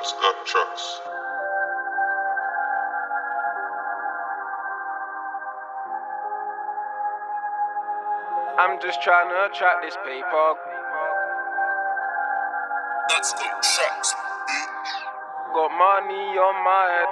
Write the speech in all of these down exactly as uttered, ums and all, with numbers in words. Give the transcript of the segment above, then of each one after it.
Nuts got trucks. I'm just trying to attract this paper. Nuts got trucks. Got money on my head.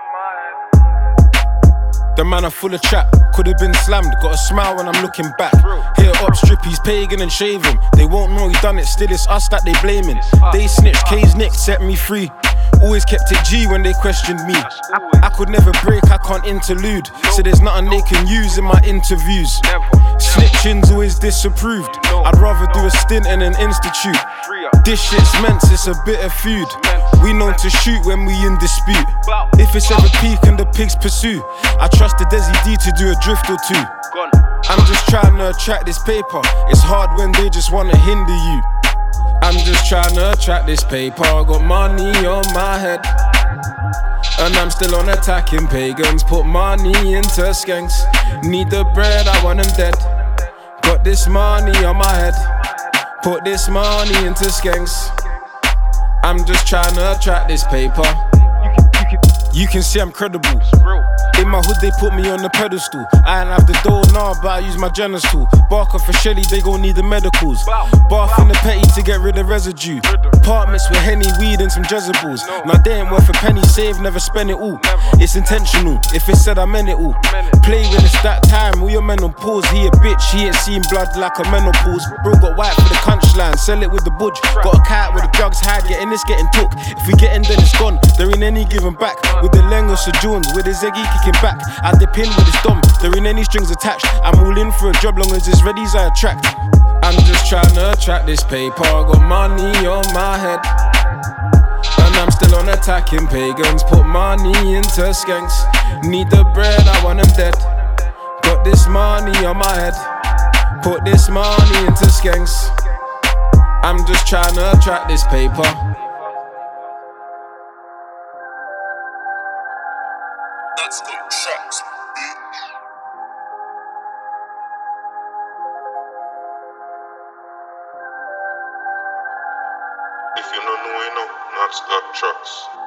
The man are full of trap, could've been slammed. Got a smile when I'm looking back. Hit up strippies, pagan and shave him. They won't know he done it, still it's us that they blaming. They snitched, K's nick set me free. Always kept it G when they questioned me. I, I could never break, I can't interlude. So there's nothing they can use in my interviews. Snitching's always disapproved. I'd rather do a stint in an institute. This shit's meant, it's a bit of food. We known to shoot when we in dispute. If it's ever peak and the pigs pursue, I trust the Desi D to do a drift or two. I'm just trying to attract this paper. It's hard when they just wanna hinder you. I'm just trying to attract this paper. Got money on my head, and I'm still on attacking pagans. Put money into skanks. Need the bread, I want them dead. Got this money on my head. Put this money into skanks. I'm just trying to attract this paper. You can see I'm credible. In my hood they put me on the pedestal. I ain't have the dough now, but I use my generous tool. Barker for Shelly, they gon' need the medicals. Bath in the petty to get rid of residue. Apartments with Henny, weed and some Jezebels. Now they ain't worth a penny, save, never spend it all. It's intentional, if it's said I meant it all. Play when it's that time, all your men on pause. He a bitch, he ain't seen blood like a menopause. Bro got white for the punchline, sell it with the budge. Got a cat with the drugs hide, getting this getting took. If we get in then it's gone, there ain't any giving back. With the Lengos or Jones, with the Zeggy kicking back. I dip in with his dom, there ain't any strings attached. I'm all in for a job long as it's ready as I attract. I'm just trying to attract this paper. Got money on my head, and I'm still on attacking pagans. Put money into skanks. Need the bread, I want them dead. Got this money on my head. Put this money into skanks. I'm just trying to attract this paper. Nuts got trucks. If you don't know, you know, Nuts got trucks.